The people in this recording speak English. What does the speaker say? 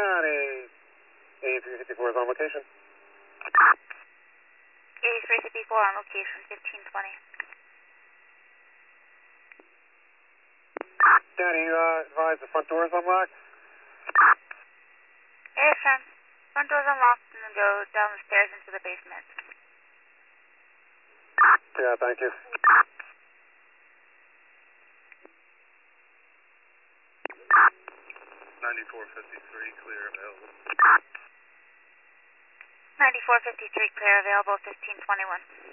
County. 8354 is on location. 8354 on location, 1520. County, you advise the front door is unlocked? Yes, sir. Front door's unlocked and then go down the stairs into the basement. Yeah, thank you. 9453, clear available. 9453 clear available, 1521.